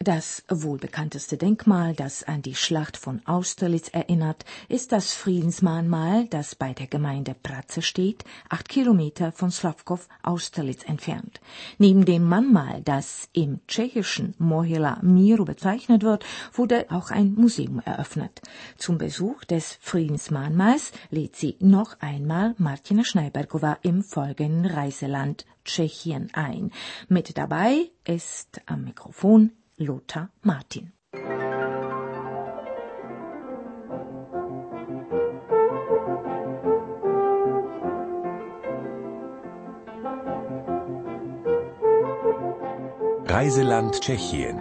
Das wohl bekannteste Denkmal, das an die Schlacht von Austerlitz erinnert, ist das Friedensmahnmal, das bei der Gemeinde Praze steht, 8 Kilometer von Slavkov-Austerlitz entfernt. Neben dem Mahnmal, das im tschechischen Mohyla Míru bezeichnet wird, wurde auch ein Museum eröffnet. Zum Besuch des Friedensmahnmals lädt sie noch einmal Martina Schneibergova im folgenden Reiseland Tschechien ein. Mit dabei ist am Mikrofon Lothar Martin. Reiseland Tschechien.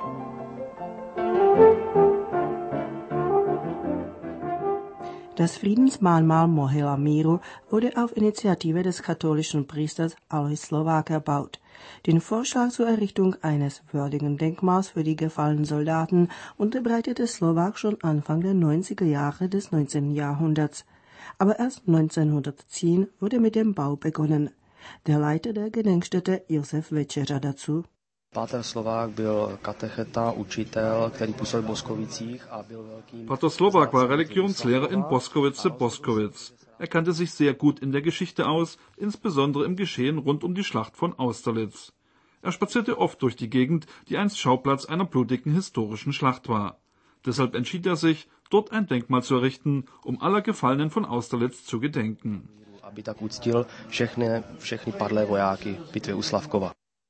Das Friedensmahnmal Mohyla Míru wurde auf Initiative des katholischen Priesters Alois Slovák erbaut. Den Vorschlag zur Errichtung eines würdigen Denkmals für die gefallenen Soldaten unterbreitete Slovák schon Anfang der 90er Jahre des 19. Jahrhunderts. Aber erst 1910 wurde mit dem Bau begonnen. Der Leiter der Gedenkstätte Josef Večeřa dazu: Páter Slovák byl katecheta, učitel, který působil v Boskovicích a byl velkým... Pater Slovák war Religionslehrer in Boskovice-Boskowitz. Er kannte sich sehr gut in der Geschichte aus, insbesondere im Geschehen rund um die Schlacht von Austerlitz. Er spazierte oft durch die Gegend, die einst Schauplatz einer blutigen historischen Schlacht war. Deshalb entschied er sich, dort ein Denkmal zu errichten, um aller Gefallenen von Austerlitz zu gedenken. Aby tak uctil všechny padlé vojáky v bitvě u Slavkova.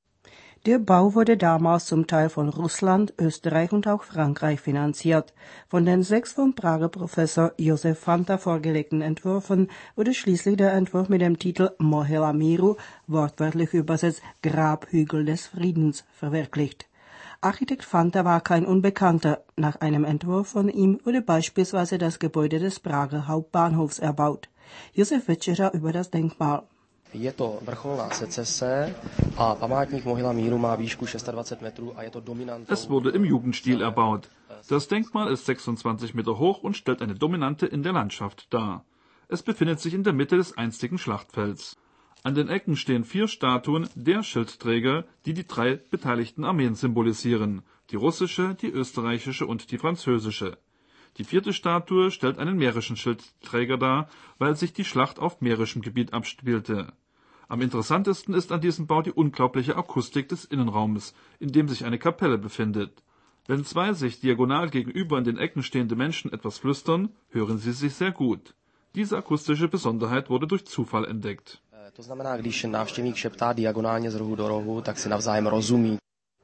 Der Bau wurde damals zum Teil von Russland, Österreich und auch Frankreich finanziert. Von den 6 vom Prager Professor Josef Fanta vorgelegten Entwürfen wurde schließlich der Entwurf mit dem Titel Mohyla Míru, wortwörtlich übersetzt Grabhügel des Friedens, verwirklicht. Architekt Fanta war kein Unbekannter. Nach einem Entwurf von ihm wurde beispielsweise das Gebäude des Prager Hauptbahnhofs erbaut. Josef Večeřa über das Denkmal. Je to vrcholná secese a památník Mohyla Míru má výšku 26 metrů a je to dominantou... Es wurde im Jugendstil erbaut. Das Denkmal ist 26 Meter hoch und stellt eine Dominante in der Landschaft dar. Es befindet sich in der Mitte des einstigen Schlachtfelds. An den Ecken stehen 4 Statuen der Schildträger, die die 3 beteiligten Armeen symbolisieren: die russische, die österreichische und die französische. Die 4. Statue stellt einen mährischen Schildträger dar, weil sich die Schlacht auf mährischem Gebiet abspielte. Am interessantesten ist an diesem Bau die unglaubliche Akustik des Innenraumes, in dem sich eine Kapelle befindet. Wenn 2 sich diagonal gegenüber in den Ecken stehende Menschen etwas flüstern, hören sie sich sehr gut. Diese akustische Besonderheit wurde durch Zufall entdeckt. To znamená, když návštěvník šeptá diagonálně z rohu do rohu, tak si navzájem rozumí.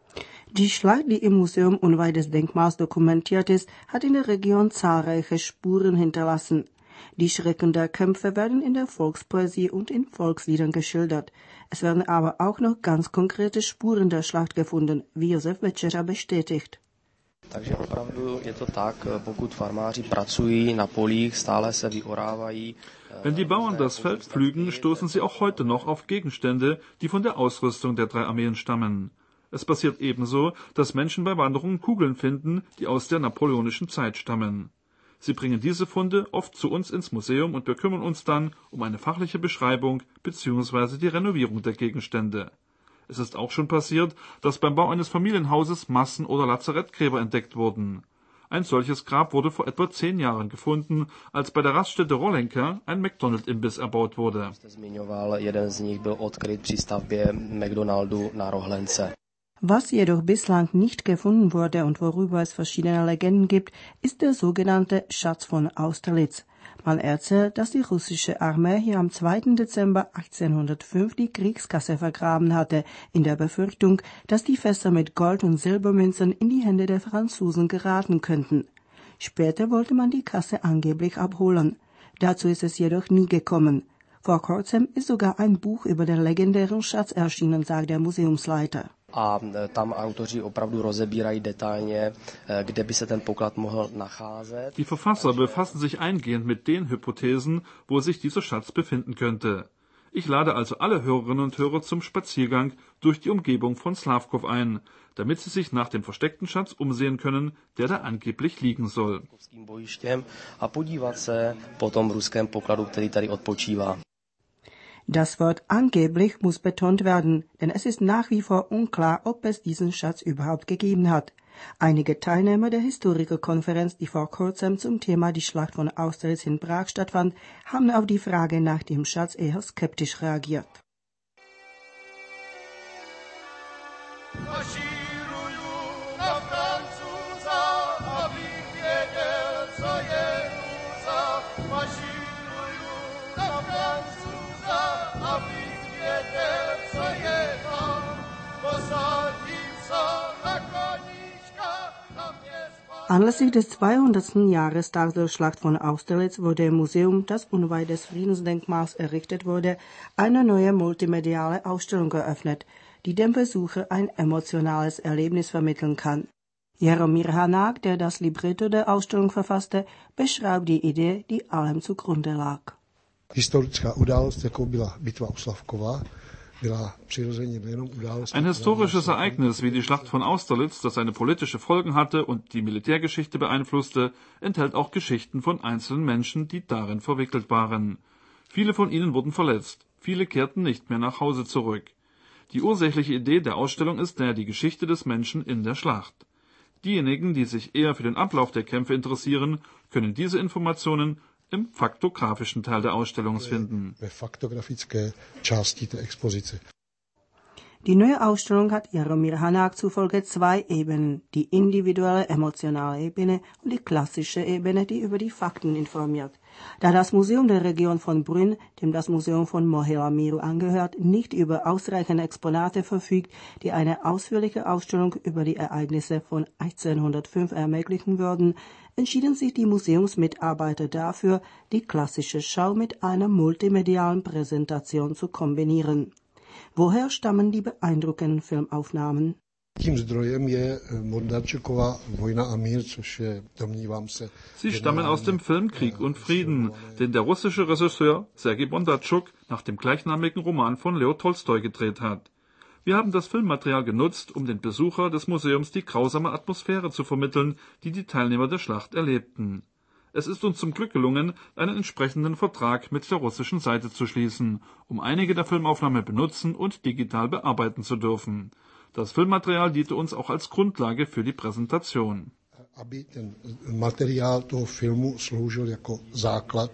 Die Schlacht, die im Museum unweit des Denkmals dokumentiert ist, hat in der Region zahlreiche Spuren hinterlassen. Die Schrecken der Kämpfe werden in der Volkspoesie und in Volksliedern geschildert. Es werden aber auch noch ganz konkrete Spuren der Schlacht gefunden, wie Josef Večeřa bestätigt. Takže opravdu je to tak, pokud farmáři pracují na polích, stále se vyorávají. Wenn die Bauern das Feld pflügen, stoßen sie auch heute noch auf Gegenstände, die von der Ausrüstung der 3 Armeen stammen. Es passiert ebenso, dass Menschen bei Wanderungen Kugeln finden, die aus der napoleonischen Zeit stammen. Sie bringen diese Funde oft zu uns ins Museum und wir kümmern uns dann um eine fachliche Beschreibung bzw. die Renovierung der Gegenstände. Es ist auch schon passiert, dass beim Bau eines Familienhauses Massen- oder Lazarettgräber entdeckt wurden. Ein solches Grab wurde vor etwa 10 Jahren gefunden, als bei der Raststätte Rolenka ein McDonald-Imbiss erbaut wurde. Jeden z nich byl odkryt při stavbě McDonaldu na Rohlence. Was jedoch bislang nicht gefunden wurde und worüber es verschiedene Legenden gibt, ist der sogenannte Schatz von Austerlitz. Man erzählt, dass die russische Armee hier am 2. Dezember 1805 die Kriegskasse vergraben hatte, in der Befürchtung, dass die Fässer mit Gold- und Silbermünzen in die Hände der Franzosen geraten könnten. Später wollte man die Kasse angeblich abholen. Dazu ist es jedoch nie gekommen. Vor kurzem ist sogar ein Buch über den legendären Schatz erschienen, sagt der Museumsleiter. A tam autoři opravdu rozebírají detailně, kde by se ten poklad mohl nacházet. Die Verfasser befassen sich eingehend mit den Hypothesen, wo sich dieser Schatz befinden könnte. Ich lade also alle Hörerinnen und Hörer zum Spaziergang durch die Umgebung von Slavkov ein, damit sie sich nach dem versteckten Schatz umsehen können, der da angeblich liegen soll. A podívat se po tom ruském pokladu, který tady odpočívá. Das Wort angeblich muss betont werden, denn es ist nach wie vor unklar, ob es diesen Schatz überhaupt gegeben hat. Einige Teilnehmer der Historikerkonferenz, die vor kurzem zum Thema die Schlacht von Austerlitz in Prag stattfand, haben auf die Frage nach dem Schatz eher skeptisch reagiert. Anlässlich des 200. Jahrestags der Schlacht von Austerlitz wurde im Museum, das unweit des Friedensdenkmals errichtet wurde, eine neue multimediale Ausstellung eröffnet, die dem Besucher ein emotionales Erlebnis vermitteln kann. Jaromír Hanák, der das Libretto der Ausstellung verfasste, beschreibt die Idee, die allem zugrunde lag. Historická událost, jako byla bitva u Slavkova, ein historisches Ereignis wie die Schlacht von Austerlitz, das seine politische Folgen hatte und die Militärgeschichte beeinflusste, enthält auch Geschichten von einzelnen Menschen, die darin verwickelt waren. Viele von ihnen wurden verletzt, viele kehrten nicht mehr nach Hause zurück. Die ursächliche Idee der Ausstellung ist daher die Geschichte des Menschen in der Schlacht. Diejenigen, die sich eher für den Ablauf der Kämpfe interessieren, können diese Informationen im faktografischen Teil der Ausstellung finden. Die neue Ausstellung hat Jaromír Hanák zufolge zwei Ebenen, die individuelle emotionale Ebene und die klassische Ebene, die über die Fakten informiert. Da das Museum der Region von Brünn, dem das Museum von Mohyla Míru angehört, nicht über ausreichende Exponate verfügt, die eine ausführliche Ausstellung über die Ereignisse von 1805 ermöglichen würden, entschieden sich die Museumsmitarbeiter dafür, die klassische Schau mit einer multimedialen Präsentation zu kombinieren. Woher stammen die beeindruckenden Filmaufnahmen? Sie stammen aus dem Film Krieg und Frieden, den der russische Regisseur Sergei Bondarchuk nach dem gleichnamigen Roman von Leo Tolstoi gedreht hat. Wir haben das Filmmaterial genutzt, um den Besucher des Museums die grausame Atmosphäre zu vermitteln, die die Teilnehmer der Schlacht erlebten. Es ist uns zum Glück gelungen, einen entsprechenden Vertrag mit der russischen Seite zu schließen, um einige der Filmaufnahmen benutzen und digital bearbeiten zu dürfen. Das Filmmaterial diente uns auch als Grundlage für die Präsentation. Aby ten materiál toho filmu sloužil jako základ.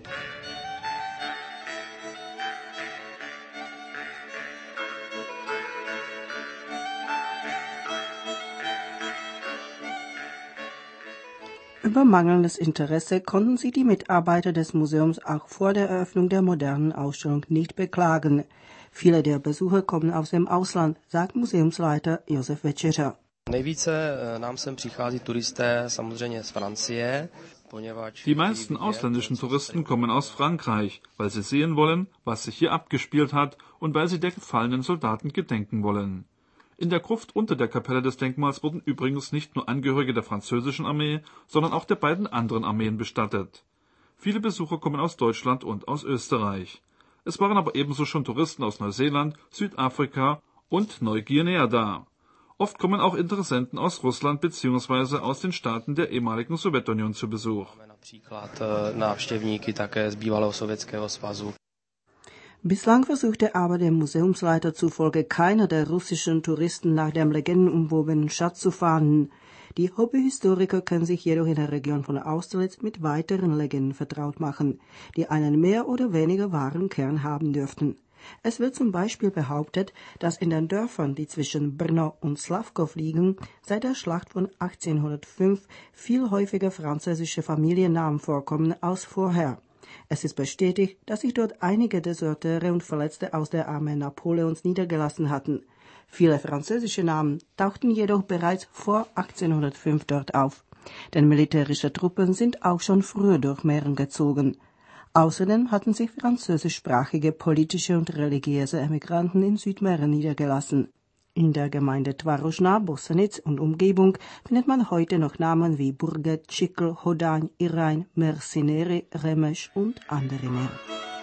Über mangelndes Interesse konnten sich die Mitarbeiter des Museums auch vor der Eröffnung der modernen Ausstellung nicht beklagen. Viele der Besucher kommen aus dem Ausland, sagt Museumsleiter Josef Večeřa. Nejvíce nám sem přichází turisté samozřejmě z Francie. Die meisten ausländischen Touristen kommen aus Frankreich, weil sie sehen wollen, was sich hier abgespielt hat und weil sie der gefallenen Soldaten gedenken wollen. In der Gruft unter der Kapelle des Denkmals wurden übrigens nicht nur Angehörige der französischen Armee, sondern auch der beiden anderen Armeen bestattet. Viele Besucher kommen aus Deutschland und aus Österreich. Es waren aber ebenso schon Touristen aus Neuseeland, Südafrika und Neuguinea da. Oft kommen auch Interessenten aus Russland bzw. aus den Staaten der ehemaligen Sowjetunion zu Besuch. Bislang versuchte aber dem Museumsleiter zufolge keiner der russischen Touristen nach dem legendenumwobenen Schatz zu fahnden. Die Hobbyhistoriker können sich jedoch in der Region von Austerlitz mit weiteren Legenden vertraut machen, die einen mehr oder weniger wahren Kern haben dürften. Es wird zum Beispiel behauptet, dass in den Dörfern, die zwischen Brno und Slavkov liegen, seit der Schlacht von 1805 viel häufiger französische Familiennamen vorkommen als vorher. Es ist bestätigt, dass sich dort einige Deserteure und Verletzte aus der Armee Napoleons niedergelassen hatten. Viele französische Namen tauchten jedoch bereits vor 1805 dort auf. Denn militärische Truppen sind auch schon früher durch Mähren gezogen. Außerdem hatten sich französischsprachige politische und religiöse Emigranten in Südmähren niedergelassen. In der Gemeinde Tvarožná, Bosenic und Umgebung findet man heute noch Namen wie Burget, Čikl, Hodaň, Iraň, Mersineri, Remeš und andere mehr.